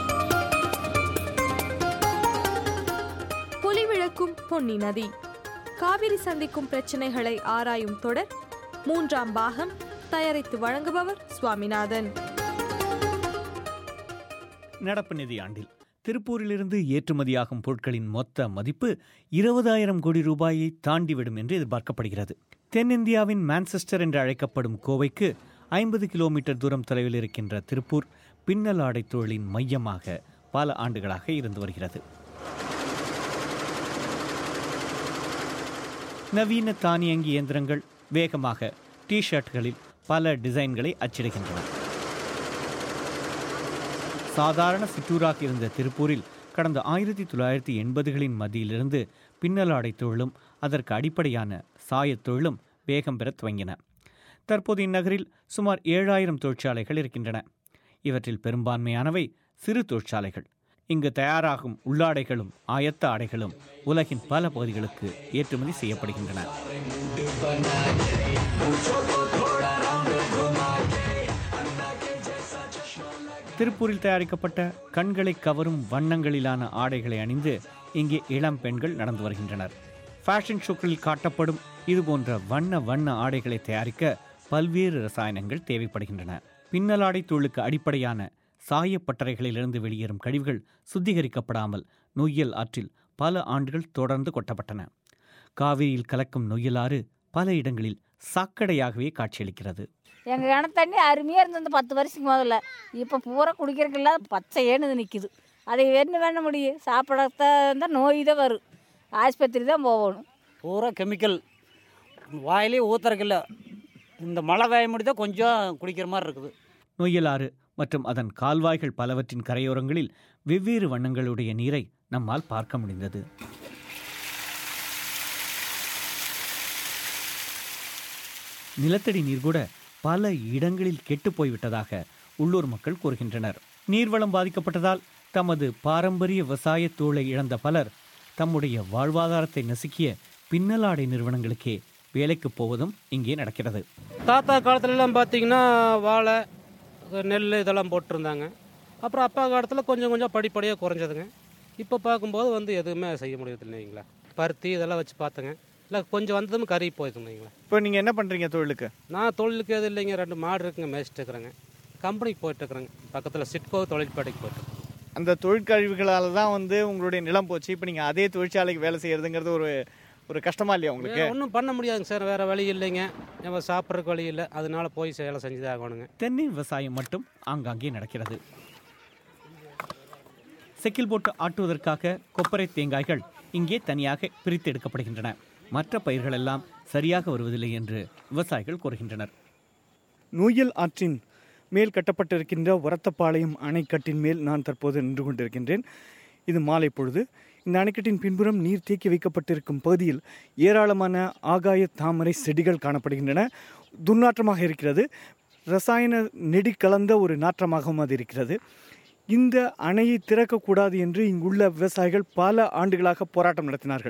புலிவிளக்கும் பொன்னி நதி. காவிரி சந்திக்கும் பிரச்சனைகளை ஆராயும் தொடர் மூன்றாம் பாகம். தயாரித்து வழங்குபவர் சுவாமிநாதன். நடப்பு நிதியாண்டில் திருப்பூரிலிருந்து ஏற்றுமதியாகும் பொருட்களின் மொத்த மதிப்பு இருபதாயிரம் கோடி ரூபாயை தாண்டிவிடும் என்று எதிர்பார்க்கப்படுகிறது. தென்னிந்தியாவின் மான்செஸ்டர் என்று அழைக்கப்படும் கோவைக்கு ஐம்பது கிலோமீட்டர் தூரம் தொலைவில் இருக்கின்ற திருப்பூர் பின்னல் ஆடை தொழிலின் மையமாக பல ஆண்டுகளாக இருந்து வருகிறது. நவீன தானியங்கி இயந்திரங்கள் வேகமாக டி ஷர்ட்களில் பல டிசைன்களை அச்சிடுகின்றன. சாதாரண சிற்றூராக இருந்த திருப்பூரில் கடந்த ஆயிரத்தி தொள்ளாயிரத்தி எண்பதுகளின் மத்தியிலிருந்து பின்னலாடை தொழிலும் அதற்கு அடிப்படையான சாயத் தொழிலும் வேகம் பெற துவங்கின. தற்போது இந்நகரில் சுமார் ஏழாயிரம் தொழிற்சாலைகள் இருக்கின்றன. இவற்றில் பெரும்பான்மையானவை சிறு தொழிற்சாலைகள். இங்கு தயாராகும் உள்ளாடைகளும் ஆயத்த ஆடைகளும் உலகின் பல பகுதிகளுக்கு ஏற்றுமதி செய்யப்படுகின்றன. திருப்பூரில் தயாரிக்கப்பட்ட கண்களை கவரும் வண்ணங்களிலான ஆடைகளை அணிந்து இங்கே இளம் பெண்கள் நடந்து வருகின்றனர். ஃபேஷன் ஷோக்களில் காட்டப்படும் இதுபோன்ற வண்ண வண்ண ஆடைகளை தயாரிக்க பல்வேறு ரசாயனங்கள் தேவைப்படுகின்றன. பின்னலாடை தொழிலுக்கு அடிப்படையான சாயப்பட்டறைகளிலிருந்து வெளியேறும் கழிவுகள் சுத்திகரிக்கப்படாமல் நொய்யல் ஆற்றில் பல ஆண்டுகள் தொடர்ந்து கொட்டப்பட்டன. காவிரியில் கலக்கும் நொய்யல் ஆறு பல இடங்களில் சாக்கடையாகவே காட்சியளிக்கிறது. எங்கள் கிணத்து தண்ணி அருமையாக இருந்தது பத்து வருஷத்துக்கு முதல்ல. இப்போ பூரா குடிக்கிறதுக்கு இல்லாத பச்சையேன்னு நிற்கிது. அதை என்ன பண்ண முடியும்? சாப்பிடத்தான் நோய் தான் வரும். ஆஸ்பத்திரி தான் போகணும். பூரா கெமிக்கல் வாயிலே ஊத்துறக்கில்ல. இந்த மழை வேய முடிதான் கொஞ்சம் குடிக்கிற மாதிரி இருக்குது. நொய்யல் ஆறு மற்றும் அதன் கால்வாய்கள் பலவற்றின் கரையோரங்களில் வெவ்வேறு வண்ணங்களுடைய நீரை நம்மால் பார்க்க முடிந்தது. நிலத்தடி நீர் கூட பல இடங்களில் கெட்டு போய்விட்டதாக உள்ளூர் மக்கள் கூறுகின்றனர். நீர்வளம் பாதிக்கப்பட்டதால் தமது பாரம்பரிய விவசாய தொழிலை இழந்த பலர் தம்முடைய வாழ்வாதாரத்தை நசுக்கிய பின்னலாடை நிறுவனங்களுக்கே வேலைக்கு போவதும் இங்கே நடக்கிறது. தாத்தா காலத்துலலாம் பார்த்தீங்கன்னா வாழை நெல் இதெல்லாம் போட்டிருந்தாங்க. அப்புறம் அப்பா காலத்தில் கொஞ்சம் கொஞ்சம் படிப்படியாக குறைஞ்சதுங்க. இப்போ பார்க்கும்போது வந்து எதுவுமே செய்ய முடியாது இல்லைங்களா. பருத்தி இதெல்லாம் வச்சு பார்த்தேங்க. இல்லை கொஞ்சம் வந்ததும் கறி போயிருந்தீங்களா. இப்போ நீங்கள் என்ன பண்ணுறீங்க தொழிலுக்கு? நான் தொழிலுக்கு எது இல்லைங்க. ரெண்டு மாடு இருக்குங்க, மேய்ச்சிட்டு இருக்கிறேங்க. கம்பெனிக்கு போயிட்டுருக்குறேங்க. பக்கத்தில் சிட்கோ தொழிற்பாடைக்கு போயிட்டுருக்கேன். அந்த தொழிற்கழிவுகளால் தான் வந்து உங்களுடைய நிலம் போச்சு. இப்போ நீங்கள் அதே தொழிற்சாலைக்கு வேலை செய்கிறதுங்கிறது ஒரு ஒரு கஷ்டமா இல்லையா உங்களுக்கு? ஒன்றும் பண்ண முடியாதுங்க சார். வேறு வழி இல்லைங்க. நம்ம சாப்பிட்றதுக்கு வழி இல்லை. அதனால போய் வேலை செஞ்சுதான் ஆகணுங்க. தென்னை விவசாயம் மட்டும் ஆங்காங்கே நடக்கிறது. செக்கில் போட்டு ஆட்டுவதற்காக கொப்பரை தேங்காய்கள் இங்கே தனியாக பிரித்து எடுக்கப்படுகின்றன. மற்ற பயிர்கள் எல்லாம் சரியாக வருவதில்லை என்று விவசாயிகள் கூறுகின்றனர். நொய்யல் ஆற்றின் மேல் கட்டப்பட்டிருக்கின்ற ஒரத்தப்பாளையம் அணைக்கட்டின் மேல் நான் தற்போது நின்று கொண்டிருக்கின்றேன். இது மாலை பொழுது. இந்த அணைக்கட்டின் பின்புறம் நீர் தேக்கி வைக்கப்பட்டிருக்கும் பகுதியில் ஏராளமான ஆகாய தாமரை செடிகள் காணப்படுகின்றன. துர்நாற்றமாக இருக்கிறது. ரசாயன நெடி கலந்த ஒரு நாற்றமாகவும் அது இருக்கிறது. இந்த அணையை திறக்கக்கூடாது என்று இங்குள்ள விவசாயிகள் பல ஆண்டுகளாக போராட்டம் நடத்தினார்கள்.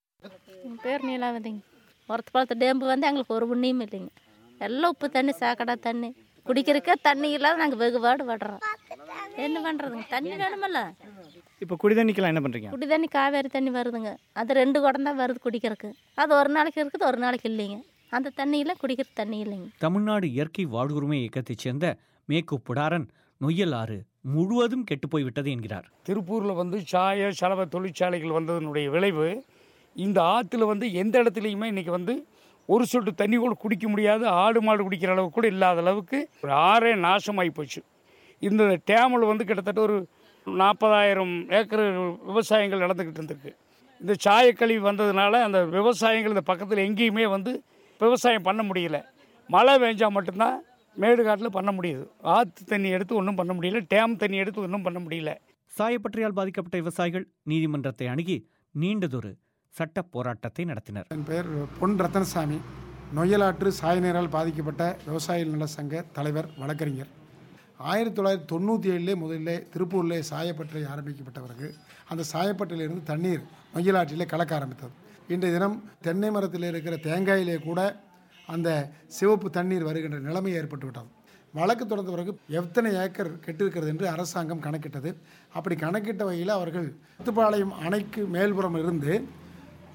என் பேர் நீலாவதிங்க. ஒரத்தப்பாளத்து டேம்பு வந்து எங்களுக்கு ஒரு புண்ணியும் இல்லைங்க. எல்லாம் உப்பு தண்ணி, சாக்கடை தண்ணி, குடிக்கிறதுக்கே தண்ணி இல்லாத நாங்கள் வெகுபாடு படுறோம். என்ன பண்ணுறதுங்க? தண்ணி வேணுமல்ல. இப்போ குடி தண்ணிக்கெல்லாம் என்ன பண்ணுறீங்க? குடி தண்ணி காவேரி தண்ணி வருதுங்க. அது ரெண்டு குடம் தான் வருது குடிக்கிறதுக்கு. அது ஒரு நாளைக்கு இருக்குது, ஒரு நாளைக்கு இல்லைங்க. அந்த தண்ணியில் குடிக்கிற தண்ணி இல்லைங்க. தமிழ்நாடு இயற்கை வாழ்வுரிமை இயக்கத்தைச் சேர்ந்த மேக்கு புடாரன் நொய்யல் ஆறு முழுவதும் கெட்டு போய்விட்டது என்கிறார். திருப்பூரில் வந்து சாய சலவை தொழிற்சாலைகள் வந்ததனுடைய விளைவு இந்த ஆற்றுல வந்து எந்த இடத்துலையுமே இன்றைக்கி வந்து ஒரு சொட்டு தண்ணி கூட குடிக்க முடியாது. ஆடு மாடு குடிக்கிற அளவுக்கு கூட இல்லாத அளவுக்கு ஒரு ஆறே நாசமாகி போச்சு. இந்த டேமில் வந்து கிட்டத்தட்ட ஒரு நாற்பதாயிரம் ஏக்கர் விவசாயங்கள் நடந்துக்கிட்டு இருந்திருக்கு. இந்த சாயக்கழிவு வந்ததுனால அந்த விவசாயங்கள் இந்த பக்கத்தில் எங்கேயுமே வந்து விவசாயம் பண்ண முடியல. மழை பெஞ்சால் மட்டும்தான் மேடு காட்டில் பண்ண முடியுது. ஆற்று தண்ணி எடுத்து ஒன்றும் பண்ண முடியல. டேம் தண்ணி எடுத்து ஒன்றும் பண்ண முடியல. சாயப்பட்டறையால் பாதிக்கப்பட்ட விவசாயிகள் நீதிமன்றத்தை அணுகி நீண்டதொரு சட்ட போராட்டத்தை நடத்தினர். என் பெயர் பொன் ரத்தனசாமி. நொய்யலாற்று சாயநீரால் பாதிக்கப்பட்ட விவசாயிகள் நல சங்க தலைவர், வழக்கறிஞர். ஆயிரத்தி தொள்ளாயிரத்தி தொண்ணூற்றி ஏழுலே முதலிலே திருப்பூரிலே சாயப்பட்டறை ஆரம்பிக்கப்பட்ட பிறகு அந்த சாயப்பட்டறையிலிருந்து தண்ணீர் நொய்யலாற்றிலே கலக்க ஆரம்பித்தது. இன்றைய தினம் தென்னை மரத்தில் இருக்கிற தேங்காயிலே கூட அந்த சிவப்பு தண்ணீர் வருகின்ற நிலைமை ஏற்பட்டு விட்டது. வழக்கு தொடர்ந்த பிறகு எத்தனை ஏக்கர் கெட்டிருக்கிறது என்று அரசாங்கம் கணக்கிட்டது. அப்படி கணக்கிட்ட வகையில் அவர்கள் ஒரத்தப்பாளையம் அணைக்கு மேல்புறம் இருந்து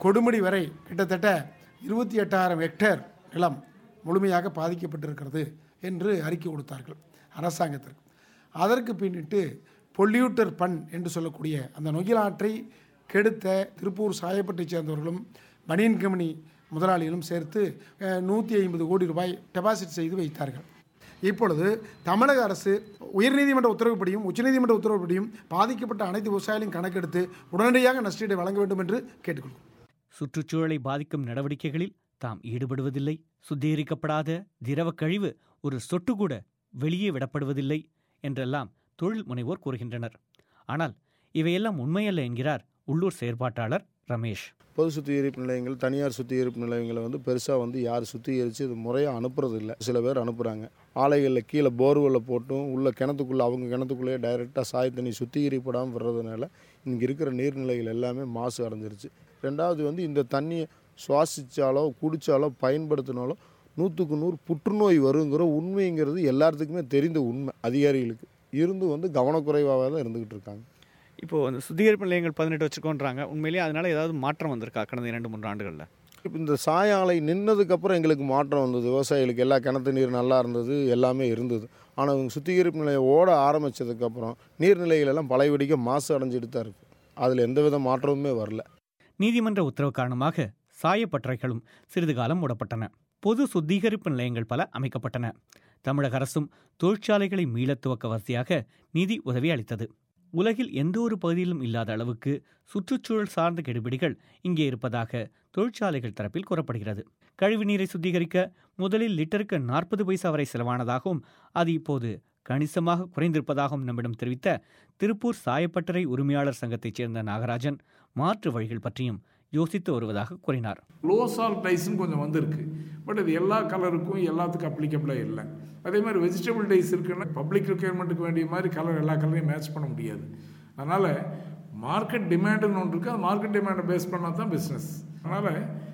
கொடுமுடி வரை கிட்டத்தட்ட இருபத்தி எட்டாயிரம் ஹெக்டேர் நிலம் முழுமையாக பாதிக்கப்பட்டிருக்கிறது என்று அறிக்கை கொடுத்தார்கள் அரசாங்கத்திற்கு. அதற்கு பின்னிட்டு பொல்யூட்டர் பண் என்று சொல்லக்கூடிய அந்த நொய்யல் ஆற்றை கெடுத்த திருப்பூர் சாயப்பட்டை சேர்ந்தவர்களும் பனியன் கம்பெனி முதலாளிகளும் சேர்த்து நூற்றி ஐம்பது கோடி ரூபாய் டெபாசிட் செய்து வைத்தார்கள். இப்பொழுது தமிழக அரசு உயர்நீதிமன்ற உத்தரவுப்படியும் உச்சநீதிமன்ற உத்தரவுப்படியும் பாதிக்கப்பட்ட அனைத்து விவசாயிகளையும் கணக்கெடுத்து உடனடியாக நஷ்டஈடை வழங்க வேண்டும் என்று கேட்டுக்கொள்கிறோம். சுற்றுச்சூழலை பாதிக்கும் நடவடிக்கைகளில் தாம் ஈடுபடுவதில்லை. சுத்திகரிக்கப்படாத திரவ கழிவு ஒரு சொட்டு கூட வெளியே விடப்படுவதில்லை என்றெல்லாம் தொழில் முனைவோர் கூறுகின்றனர். ஆனால் இவையெல்லாம் உண்மையல்ல என்கிறார் உள்ளூர் செயற்பாட்டாளர் ரமேஷ். பொது சுத்திகரிப்பு நிலையங்கள், தனியார் சுத்திகரிப்பு நிலையங்களை வந்து பெருசாக வந்து யார் சுத்திகரித்து இது முறையாக அனுப்புறது இல்லை. சில பேர் அனுப்புகிறாங்க. ஆலைகளில் கீழே போர்வெல்ல போட்டும் உள்ள கிணத்துக்குள்ளே அவங்க கிணத்துக்குள்ளேயே டைரெக்டாக சாய தண்ணி சுத்திகரிப்படாமல் வர்றதுனால இங்கே இருக்கிற நீர்நிலைகள் எல்லாமே மாசு அடைஞ்சிருச்சு. ரெண்டாவது வந்து இந்த தண்ணியை சுவாசித்தாலோ குடித்தாலோ பயன்படுத்தினாலோ நூற்றுக்கு நூறு புற்றுநோய் வருங்கிற உண்மைங்கிறது எல்லாத்துக்குமே தெரிந்த உண்மை. அதிகாரிகளுக்கு இருந்து வந்து கவனக்குறைவாக தான் இருந்துக்கிட்டு இருக்காங்க. இப்போது அந்த சுத்திகரிப்பு நிலையங்கள் பதினெட்டு வச்சுக்கோன்றாங்க. உண்மையிலேயே அதனால் ஏதாவது மாற்றம் வந்திருக்கா கடந்த இரண்டு மூன்று ஆண்டுகளில்? இப்போ இந்த சாய ஆலை நின்னதுக்கப்புறம் எங்களுக்கு மாற்றம் வந்தது. விவசாயிகளுக்கு எல்லா கிணத்து நீர் நல்லா இருந்தது, எல்லாமே இருந்தது. ஆனால் இவங்க சுத்திகரிப்பு நிலையம் ஓட ஆரம்பித்ததுக்கப்புறம் நீர்நிலைகளெல்லாம் பழையபடிக்க மாசு அடைஞ்சிட்டு தான் இருக்குது. அதில் எந்தவித மாற்றமுமே வரல. நீதிமன்ற உத்தரவு காரணமாக சாயப்பட்டறைகளும் சிறிது காலம் மூடப்பட்டன. பொது சுத்திகரிப்பு நிலையங்கள் பல அமைக்கப்பட்டன. தமிழக அரசும் தொழிற்சாலைகளை மீளத் துவக்க வசதியாக நிதி உதவி அளித்தது. உலகில் எந்த ஒரு பகுதியிலும் இல்லாத அளவுக்கு சுற்றுச்சூழல் சார்ந்த கெடுபிடிகள் இங்கே இருப்பதாக தொழிற்சாலைகள் தரப்பில் கூறப்படுகிறது. கழிவுநீரை சுத்திகரிக்க முதலில் லிட்டருக்கு நாற்பது பைசா வரை செலவானதாகவும் அது இப்போது கணிசமாக குறைந்திருப்பதாகவும் நம்மிடம் தெரிவித்த திருப்பூர் சாயப்பட்டறை உரிமையாளர் சங்கத்தைச் சேர்ந்த நாகராஜன் மாற்று வழிகள் பற்றியும் யோசித்து வருவதாக கூறினார். லோ சால்ட் டைஸ்ன்னு கொஞ்சம் வந்திருக்கு. பட் அது எல்லா கலருக்கும் எல்லாத்துக்கும் அப்ளிகபிளாக இல்லை. அதே மாதிரி வெஜிடபிள் டைஸ் இருக்குன்னா பப்ளிக் ரெக்யர்மெண்ட்டுக்கு வேண்டிய மாதிரி கலர் எல்லா கலரையும் மேட்ச் பண்ண முடியாது. அதனால் மார்க்கெட் டிமாண்டுன்னு ஒன்று இருக்குது. அது மார்க்கெட் டிமாண்டை பேஸ் பண்ணால் தான் பிஸ்னஸ். அதனால்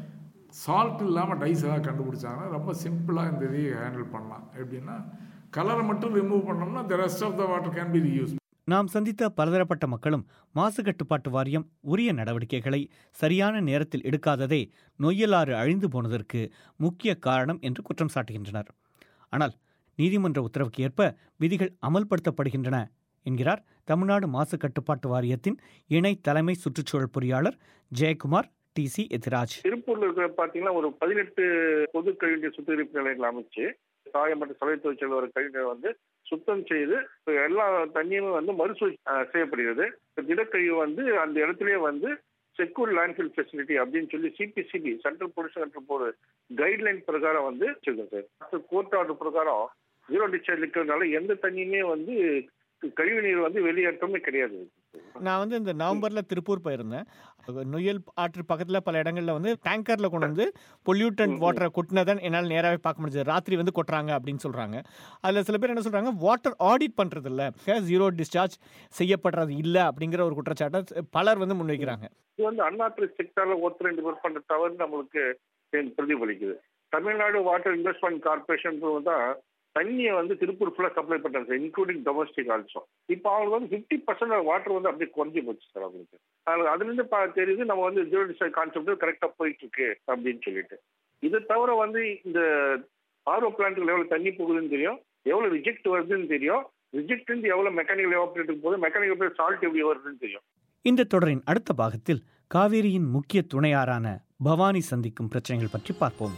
சால்ட் இல்லாமல் டைஸ் எதாவது கண்டுபிடிச்சாங்கன்னா ரொம்ப சிம்பிளாக இந்த இதையை ஹேண்டில் பண்ணலாம். எப்படின்னா கலரை மட்டும் ரிமூவ் பண்ணோம்னா the rest of the water can be reuse. நாம் சந்தித்த பலதரப்பட்ட மக்களும் மாசு கட்டுப்பாட்டு வாரியம் உரிய நடவடிக்கைகளை சரியான நேரத்தில் எடுக்காததே நொய்யலாறு அழிந்து போனதற்கு முக்கிய காரணம் என்று குற்றம் சாட்டுகின்றனர். ஆனால் நீதிமன்ற உத்தரவுக்கு ஏற்ப விதிகள் அமல்படுத்தப்படுகின்றன என்கிறார் தமிழ்நாடு மாசு கட்டுப்பாட்டு வாரியத்தின் இணை தலைமை சுற்றுச்சூழல் பொறியாளர் ஜெயக்குமார் டி சி எத்திராஜ். திருப்பூர்ல இருக்கிற பாத்தீங்கன்னா ஒரு பதினெட்டு பொது கழிவுநீர் சுத்திகரிப்பு நிலையங்கள் அமைச்சு சாயம் மற்றும் சலை தொழிற்சாலை ஒரு கழிவுநீர் வந்து சுத்தம் செய்து எல்லா தண்ணியும் வந்து மறுசுழற்சி செய்யப்படுகிறது. திடக்கழிவு வந்து அந்த இடத்துலயே வந்து செக்யூர் லேண்ட்ஃபில் ஃபெசிலிட்டி அப்படின்னு சொல்லி CPCB central pollution control board guideline பிரகாரம் வந்து வச்சிருக்கோம் சார். கோர்ட் ஆர்டர் பிரகாரம் ஜீரோ டிஸ்சார்ஜ் இருக்கிறதுனால எந்த தண்ணியுமே வந்து கழிவு நீர் வந்து வெளியேற்றமே கிடையாது. நான் வந்து இந்த நவம்பரில் திருப்பூர் போயிருந்தேன். நொய்யல் ஆற்று பக்கத்தில் பல இடங்களில் வந்து டேங்கரில் கொண்டு வந்து பொல்யூட்டன்ட் வாட்டரை கொட்டினதான் என்னால் நேராகவே பார்க்க முடிஞ்சது. ராத்திரி வந்து கொட்டுறாங்க அப்படின்னு சொல்கிறாங்க. அதில் சில பேர் என்ன சொல்கிறாங்க, வாட்டர் ஆடிட் பண்ணுறது இல்லை, ஜீரோ டிஸ்சார்ஜ் செய்யப்படுறது இல்லை அப்படிங்கிற ஒரு குற்றச்சாட்டை பலர் வந்து முன்வைக்கிறாங்க. இது வந்து அன்ஆத்தரைஸ் செக்டாரில் ஒருத்தர் ரெண்டு பேர் பண்ணுற தவறு நம்மளுக்கு பிரதிபலிக்குது. தமிழ்நாடு வாட்டர் இன்வெஸ்ட்மெண்ட் கார்பரேஷன் தான் தண்ணியை வந்து திருப்பூர் ஃபுல்லாக சப்ளை பண்ணுறாங்க சார், இன்க்ளூடிங் டொமஸ்டிக் ஆல்சோ. இப்போ அவங்களுக்கு வந்து ஃபிஃப்டி பர்சன்ட் வாட்டர் வந்து அப்படியே குறைஞ்சி போச்சு சார் அவங்களுக்கு. அதுலேருந்து பா தெரியுது நம்ம வந்து ஜீரோ டிஸ்சார்ஜ் கான்செப்ட் கரெக்டாக போயிட்டு இருக்கு அப்படின்னு சொல்லிட்டு. இதை தவிர வந்து இந்த ஆர்ஓ பிளான்ட்டுகள் எவ்வளோ தண்ணி போகுதுன்னு தெரியும், எவ்வளோ ரிஜெக்ட் வருதுன்னு தெரியும், ரிஜெக்ட் இருந்து எவ்வளோ மெக்கானிக்கல் எவாபரேட்டுக்கு போகுது, மெக்கானிக்கல் சால்ட் எப்படி வருதுன்னு தெரியும். இந்த தொடரின் அடுத்த பாகத்தில் காவேரியின் முக்கிய துணையாறான பவானி சந்திக்கும் பிரச்சனைகள் பற்றி பார்ப்போம்.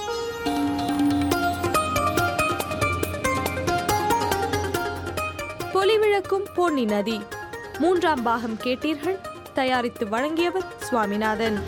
பொலிவிழக்கும் பொன்னி நதி மூன்றாம் பாகம் கேட்டீர்கள். தயாரித்து வழங்கியவர் சுவாமிநாதன்.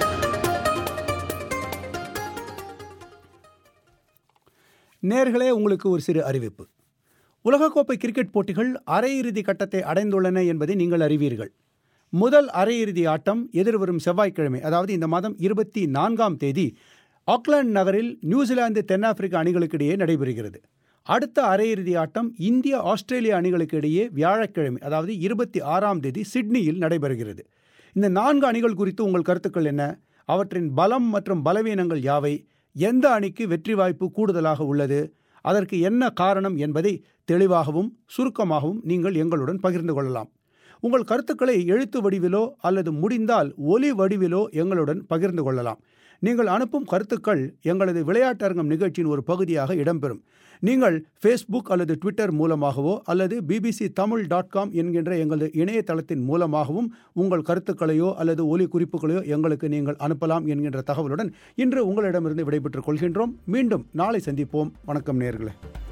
நேர்களே, உங்களுக்கு ஒரு சிறு அறிவிப்பு. உலகக்கோப்பை கிரிக்கெட் போட்டிகள் அரையிறுதி கட்டத்தை அடைந்துள்ளன என்பதை நீங்கள் அறிவீர்கள். முதல் அரையிறுதி ஆட்டம் எதிர்வரும் செவ்வாய்க்கிழமை, அதாவது இந்த மாதம் இருபத்தி நான்காம் தேதி ஆக்லாந்து நகரில் நியூசிலாந்து தென்னாப்பிரிக்க அணிகளுக்கு இடையே நடைபெறுகிறது. அடுத்த அரையிறுதி ஆட்டம் இந்திய ஆஸ்திரேலிய அணிகளுக்கு இடையே வியாழக்கிழமை, அதாவது இருபத்தி ஆறாம் தேதி சிட்னியில் நடைபெறுகிறது. இந்த நான்கு அணிகள் குறித்து உங்கள் கருத்துக்கள் என்ன? அவற்றின் பலம் மற்றும் பலவீனங்கள் யாவை? எந்த அணிக்கு வெற்றி வாய்ப்பு கூடுதலாக உள்ளது? அதற்கு என்ன காரணம் என்பதை தெளிவாகவும் சுருக்கமாகவும் நீங்கள் எங்களுடன் பகிர்ந்து கொள்ளலாம். உங்கள் கருத்துக்களை எழுத்து வடிவிலோ அல்லது முடிந்தால் ஒலி வடிவிலோ எங்களுடன் பகிர்ந்து கொள்ளலாம். நீங்கள் அனுப்பும் கருத்துக்கள் எங்களது விளையாட்டரங்கம் நிகழ்ச்சியின் ஒரு பகுதியாக இடம்பெறும். நீங்கள் ஃபேஸ்புக் அல்லது ட்விட்டர் மூலமாகவோ அல்லது பிபிசி தமிழ் டாட் காம் என்கின்ற எங்களது இணையதளத்தின் மூலமாகவும் உங்கள் கருத்துக்களையோ அல்லது ஒலி குறிப்புகளையோ எங்களுக்கு நீங்கள் அனுப்பலாம் என்கின்ற தகவலுடன் இன்று உங்களிடமிருந்து விடைபெற்றுக் கொள்கின்றோம். மீண்டும் நாளை சந்திப்போம். வணக்கம் நேயர்களே.